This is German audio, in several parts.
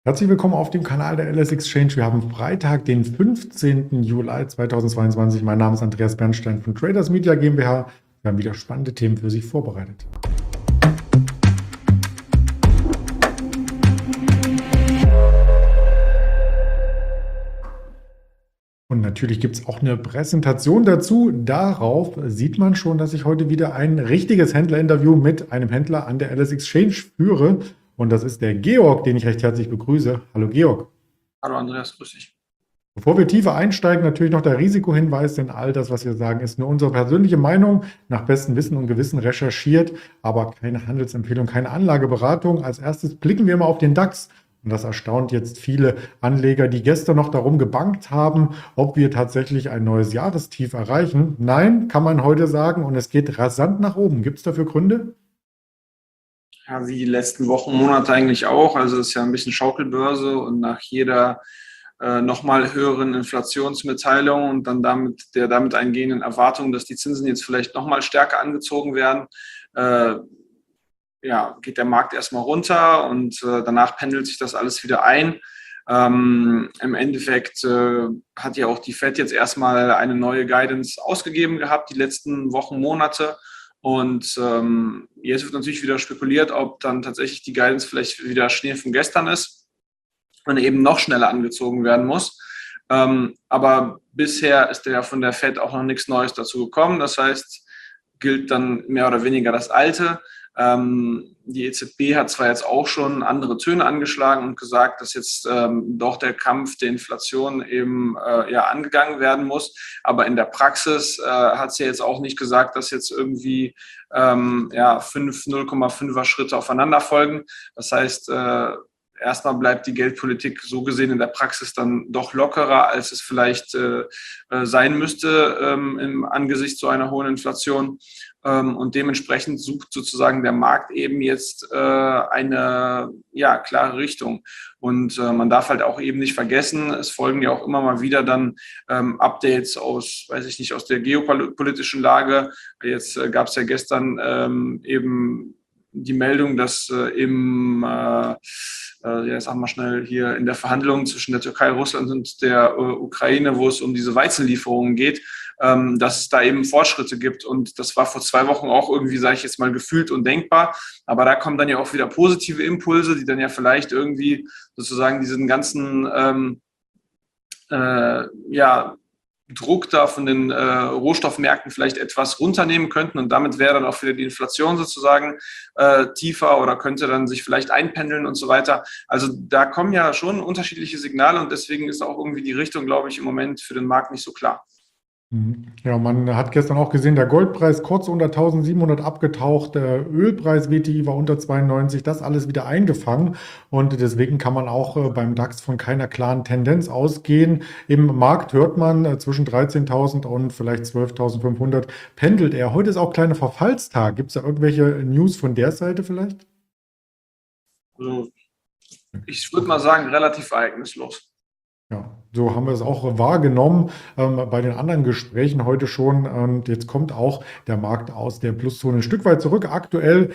Herzlich willkommen auf dem Kanal der LS Exchange. Wir haben Freitag, den 15. Juli 2022. Mein Name ist Andreas Bernstein von Traders Media GmbH. Wir haben wieder spannende Themen für Sie vorbereitet. Und natürlich gibt es auch eine Präsentation dazu. Darauf sieht man schon, dass ich heute wieder ein richtiges Händlerinterview mit einem Händler an der LS Exchange führe. Und das ist der Georg, den ich recht herzlich begrüße. Hallo Georg. Hallo Andreas, grüß dich. Bevor wir tiefer einsteigen, natürlich noch der Risikohinweis, denn all das, was wir sagen, ist nur unsere persönliche Meinung, nach bestem Wissen und Gewissen recherchiert, aber keine Handelsempfehlung, keine Anlageberatung. Als erstes blicken wir mal auf den DAX. Und das erstaunt jetzt viele Anleger, die gestern noch darum gebangt haben, ob wir tatsächlich ein neues Jahrestief erreichen. Nein, kann man heute sagen, und es geht rasant nach oben. Gibt es dafür Gründe? Ja, wie die letzten Wochen, Monate eigentlich auch. Also es ist ja ein bisschen Schaukelbörse und nach jeder nochmal höheren Inflationsmitteilung und dann damit eingehenden Erwartung, dass die Zinsen jetzt vielleicht nochmal stärker angezogen werden, ja, geht der Markt erstmal runter und danach pendelt sich das alles wieder ein. Im Endeffekt hat ja auch die Fed jetzt erstmal eine neue Guidance ausgegeben gehabt, die letzten Wochen, Monate. Und jetzt wird natürlich wieder spekuliert, ob dann tatsächlich die Guidance vielleicht wieder Schnee von gestern ist und eben noch schneller angezogen werden muss. Aber bisher ist ja von der Fed auch noch nichts Neues dazu gekommen. Das heißt, gilt dann mehr oder weniger das Alte. Die EZB hat zwar jetzt auch schon andere Töne angeschlagen und gesagt, dass jetzt doch der Kampf der Inflation eben angegangen werden muss, aber in der Praxis hat sie jetzt auch nicht gesagt, dass jetzt irgendwie 0,5er Schritte aufeinander folgen. Das heißt, erstmal bleibt die Geldpolitik so gesehen in der Praxis dann doch lockerer, als es vielleicht sein müsste im Angesichts so einer hohen Inflation. Und dementsprechend sucht sozusagen der Markt eben jetzt eine klare Richtung. Und man darf halt auch eben nicht vergessen, es folgen ja auch immer mal wieder dann Updates aus, weiß ich nicht, aus der geopolitischen Lage. Jetzt gab es ja gestern eben die Meldung, dass sagen wir schnell hier in der Verhandlung zwischen der Türkei, Russland und der Ukraine, wo es um diese Weizenlieferungen geht, dass es da eben Fortschritte gibt. Und das war vor 2 Wochen auch irgendwie, sage ich jetzt mal, gefühlt undenkbar. Aber da kommen dann ja auch wieder positive Impulse, die dann ja vielleicht irgendwie sozusagen diesen ganzen Druck da von den Rohstoffmärkten vielleicht etwas runternehmen könnten und damit wäre dann auch wieder die Inflation sozusagen tiefer oder könnte dann sich vielleicht einpendeln und so weiter. Also da kommen ja schon unterschiedliche Signale und deswegen ist auch irgendwie die Richtung, glaube ich, im Moment für den Markt nicht so klar. Ja, man hat gestern auch gesehen, der Goldpreis kurz unter 1700 abgetaucht, der Ölpreis WTI war unter 92, das alles wieder eingefangen und deswegen kann man auch beim DAX von keiner klaren Tendenz ausgehen. Im Markt hört man zwischen 13.000 und vielleicht 12.500 pendelt er. Heute ist auch kleiner Verfallstag. Gibt es da irgendwelche News von der Seite vielleicht? Also ich würde mal sagen, relativ ereignislos. Ja, so haben wir es auch wahrgenommen bei den anderen Gesprächen heute schon. Und jetzt kommt auch der Markt aus der Pluszone ein Stück weit zurück. Aktuell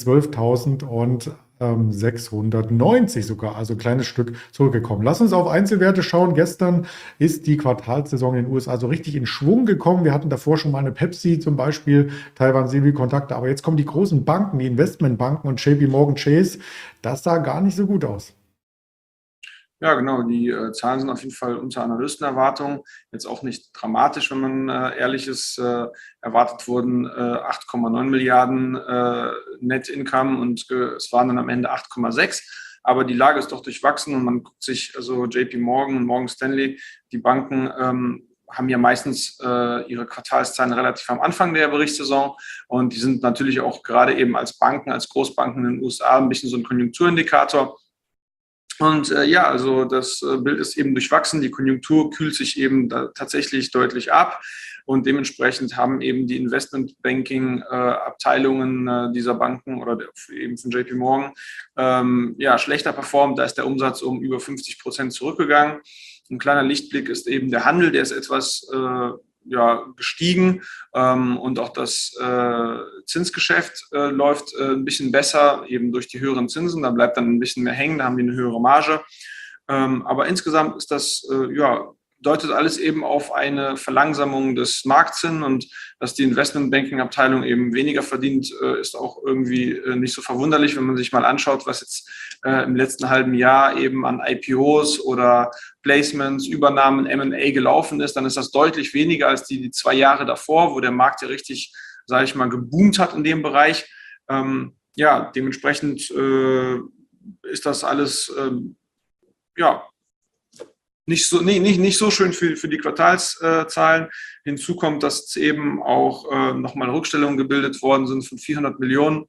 12.690 sogar, also ein kleines Stück zurückgekommen. Lass uns auf Einzelwerte schauen. Gestern ist die Quartalssaison in den USA so richtig in Schwung gekommen. Wir hatten davor schon mal eine Pepsi zum Beispiel, Taiwan Semiconductor, aber jetzt kommen die großen Banken, die Investmentbanken und JP Morgan Chase. Das sah gar nicht so gut aus. Ja, genau. Die Zahlen sind auf jeden Fall unter Analystenerwartungen. Jetzt auch nicht dramatisch, wenn man ehrlich ist. Erwartet wurden 8,9 Milliarden Net Income und es waren dann am Ende 8,6. Aber die Lage ist doch durchwachsen und man guckt sich, also JP Morgan und Morgan Stanley, die Banken haben ja meistens ihre Quartalszahlen relativ am Anfang der Berichtssaison und die sind natürlich auch gerade eben als Banken, als Großbanken in den USA ein bisschen so ein Konjunkturindikator. Und also das Bild ist eben durchwachsen. Die Konjunktur kühlt sich eben tatsächlich deutlich ab. Und dementsprechend haben eben die Investmentbanking-Abteilungen dieser Banken oder eben von JP Morgan schlechter performt. Da ist der Umsatz um über 50% zurückgegangen. Ein kleiner Lichtblick ist eben der Handel, der ist etwas gestiegen und auch das Zinsgeschäft läuft ein bisschen besser, eben durch die höheren Zinsen. Da bleibt dann ein bisschen mehr hängen, da haben die eine höhere Marge. Aber insgesamt ist das, deutet alles eben auf eine Verlangsamung des Markts hin, und dass die Investmentbanking-Abteilung eben weniger verdient, ist auch irgendwie nicht so verwunderlich, wenn man sich mal anschaut, was jetzt im letzten halben Jahr eben an IPOs oder Placements, Übernahmen, M&A gelaufen ist. Dann ist das deutlich weniger als die 2 Jahre davor, wo der Markt ja richtig, sage ich mal, geboomt hat in dem Bereich. Dementsprechend ist das alles nicht so schön für die Quartalszahlen. Hinzu kommt, dass eben auch nochmal Rückstellungen gebildet worden sind von 400 Millionen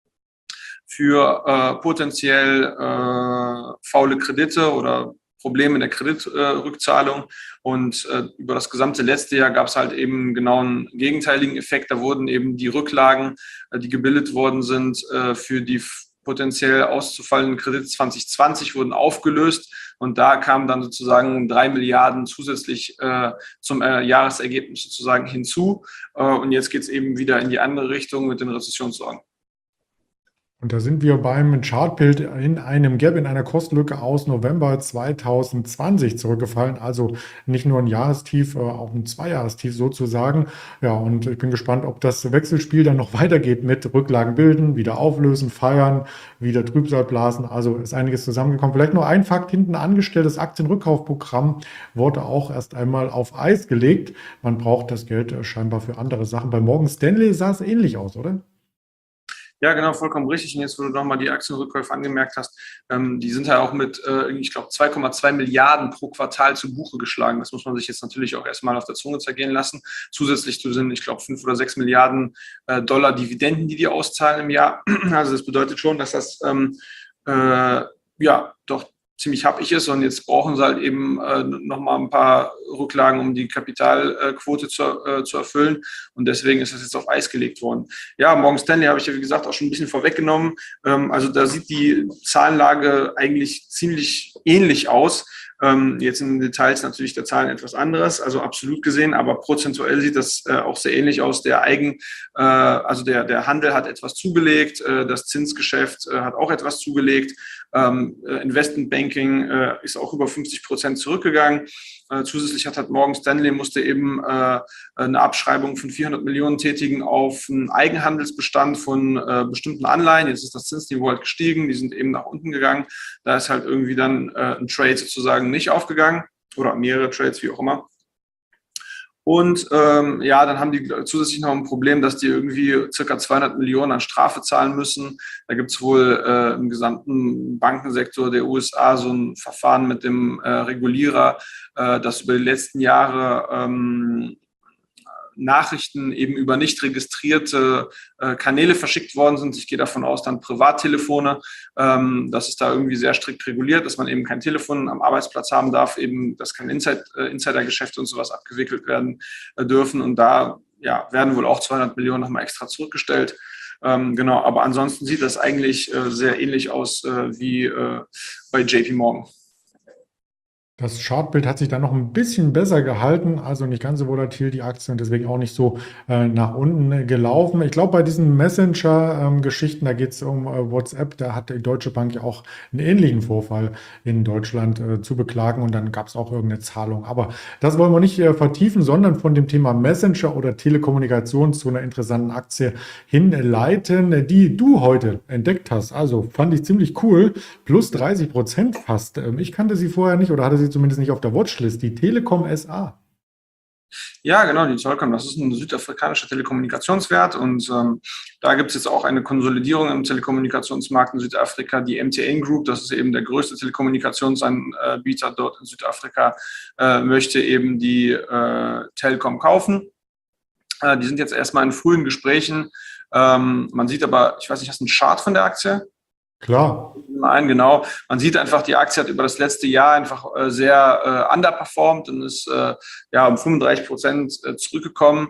für potenziell faule Kredite oder Probleme in der Kreditrückzahlung. Und über das gesamte letzte Jahr gab es halt eben genau einen gegenteiligen Effekt. Da wurden eben die Rücklagen, die gebildet worden sind für die potenziell auszufallenden Kredite 2020, wurden aufgelöst. Und da kamen dann sozusagen 3 Milliarden zusätzlich zum Jahresergebnis sozusagen hinzu. Und jetzt geht es eben wieder in die andere Richtung mit den Rezessionssorgen. Und da sind wir beim Chartbild in einem Gap, in einer Kostlücke aus November 2020 zurückgefallen. Also nicht nur ein Jahrestief, auch ein Zweijahrestief sozusagen. Ja, und ich bin gespannt, ob das Wechselspiel dann noch weitergeht mit Rücklagen bilden, wieder auflösen, feiern, wieder Trübsal blasen. Also ist einiges zusammengekommen. Vielleicht noch ein Fakt hinten angestellt: Das Aktienrückkaufprogramm wurde auch erst einmal auf Eis gelegt. Man braucht das Geld scheinbar für andere Sachen. Bei Morgan Stanley sah es ähnlich aus, oder? Ja, genau, vollkommen richtig. Und jetzt, wo du nochmal die Aktienrückkäufe angemerkt hast, die sind ja auch mit, ich glaube, 2,2 Milliarden pro Quartal zu Buche geschlagen. Das muss man sich jetzt natürlich auch erstmal auf der Zunge zergehen lassen. Zusätzlich zu den, ich glaube, 5 oder 6 Milliarden Dollar Dividenden, die auszahlen im Jahr. Also das bedeutet schon, dass das doch ziemlich happig ist, und jetzt brauchen sie halt eben nochmal ein paar Rücklagen, um die Kapitalquote zu erfüllen, und deswegen ist das jetzt auf Eis gelegt worden. Ja, Morgan Stanley habe ich ja, wie gesagt, auch schon ein bisschen vorweggenommen. Also da sieht die Zahlenlage eigentlich ziemlich ähnlich aus. Jetzt in den Details natürlich der Zahlen etwas anderes, also absolut gesehen, aber prozentuell sieht das auch sehr ähnlich aus. Der Handel hat etwas zugelegt, das Zinsgeschäft hat auch etwas zugelegt, Investmentbanking ist auch über 50% zurückgegangen. Zusätzlich hat Morgan Stanley musste eben eine Abschreibung von 400 Millionen tätigen auf einen Eigenhandelsbestand von bestimmten Anleihen. Jetzt ist das Zinsniveau halt gestiegen, die sind eben nach unten gegangen. Da ist halt irgendwie dann ein Trade sozusagen nicht aufgegangen, oder mehrere Trades, wie auch immer. Und dann haben die zusätzlich noch ein Problem, dass die irgendwie circa 200 Millionen an Strafe zahlen müssen. Da gibt es wohl im gesamten Bankensektor der USA so ein Verfahren mit dem Regulierer, dass über die letzten Jahre Nachrichten eben über nicht registrierte Kanäle verschickt worden sind. Ich gehe davon aus, dann Privattelefone. Das ist da irgendwie sehr strikt reguliert, dass man eben kein Telefon am Arbeitsplatz haben darf, eben, dass keine Insidergeschäfte und sowas abgewickelt werden dürfen. Und da werden wohl auch 200 Millionen nochmal extra zurückgestellt. Genau, aber ansonsten sieht das eigentlich sehr ähnlich aus wie bei JP Morgan. Das Chartbild hat sich dann noch ein bisschen besser gehalten, also nicht ganz so volatil die Aktie, und deswegen auch nicht so nach unten gelaufen. Ich glaube, bei diesen Messenger-Geschichten, da geht es um WhatsApp, da hat die Deutsche Bank ja auch einen ähnlichen Vorfall in Deutschland zu beklagen, und dann gab es auch irgendeine Zahlung. Aber das wollen wir nicht vertiefen, sondern von dem Thema Messenger oder Telekommunikation zu einer interessanten Aktie hinleiten, die du heute entdeckt hast. Also fand ich ziemlich cool, plus 30% fast. Ich kannte sie vorher nicht oder hatte sie zumindest nicht auf der Watchlist, die Telekom SA. Ja, genau, die Telekom, das ist ein südafrikanischer Telekommunikationswert, und da gibt es jetzt auch eine Konsolidierung im Telekommunikationsmarkt in Südafrika. Die MTN Group, das ist eben der größte Telekommunikationsanbieter dort in Südafrika, möchte eben die Telkom kaufen. Die sind jetzt erstmal in frühen Gesprächen. Man sieht aber, ich weiß nicht, hast du einen Chart von der Aktie? Klar. Nein, genau. Man sieht einfach, die Aktie hat über das letzte Jahr einfach sehr underperformed und ist um 35% zurückgekommen.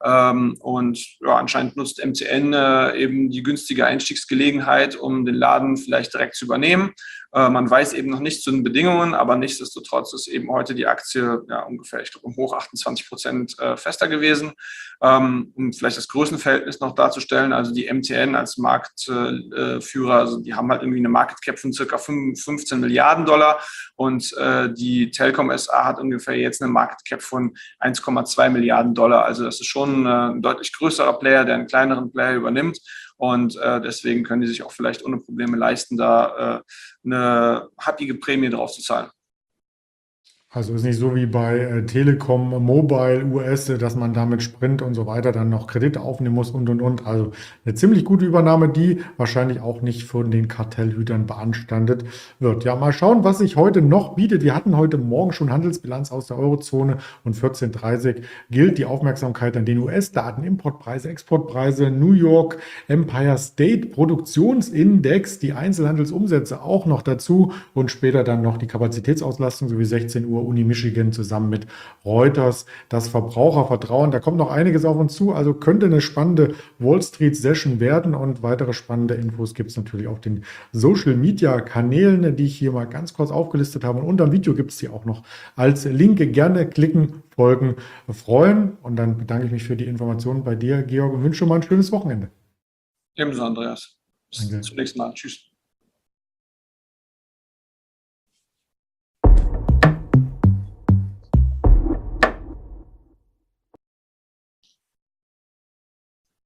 Und ja, anscheinend nutzt MCN eben die günstige Einstiegsgelegenheit, um den Laden vielleicht direkt zu übernehmen. Man weiß eben noch nicht zu den Bedingungen, aber nichtsdestotrotz ist eben heute die Aktie ja ungefähr, ich glaube, um hoch 28% fester gewesen. Um vielleicht das Größenverhältnis noch darzustellen, also die MTN als Marktführer, also die haben halt irgendwie eine Market Cap von circa 15 Milliarden Dollar und die Telkom SA hat ungefähr jetzt eine Market Cap von 1,2 Milliarden Dollar. Also das ist schon ein deutlich größerer Player, der einen kleineren Player übernimmt. Und deswegen können die sich auch vielleicht ohne Probleme leisten, da eine happige Prämie drauf zu zahlen. Also ist nicht so wie bei Telekom Mobile US, dass man da mit Sprint und so weiter dann noch Kredite aufnehmen muss und. Also eine ziemlich gute Übernahme, die wahrscheinlich auch nicht von den Kartellhütern beanstandet wird. Ja, mal schauen, was sich heute noch bietet. Wir hatten heute Morgen schon Handelsbilanz aus der Eurozone und 14:30 gilt die Aufmerksamkeit an den US-Daten, Importpreise, Exportpreise, New York Empire State Produktionsindex, die Einzelhandelsumsätze auch noch dazu und später dann noch die Kapazitätsauslastung sowie 16 Uhr Uni Michigan zusammen mit Reuters, das Verbrauchervertrauen. Da kommt noch einiges auf uns zu, also könnte eine spannende Wall Street Session werden und weitere spannende Infos gibt es natürlich auf den Social Media Kanälen, die ich hier mal ganz kurz aufgelistet habe. Und unter dem Video gibt es die auch noch als Link. Gerne klicken, folgen, freuen. Und dann bedanke ich mich für die Informationen bei dir, Georg, und wünsche schon mal ein schönes Wochenende. Ebenso, Andreas. Bis Danke. zum nächsten Mal. Tschüss.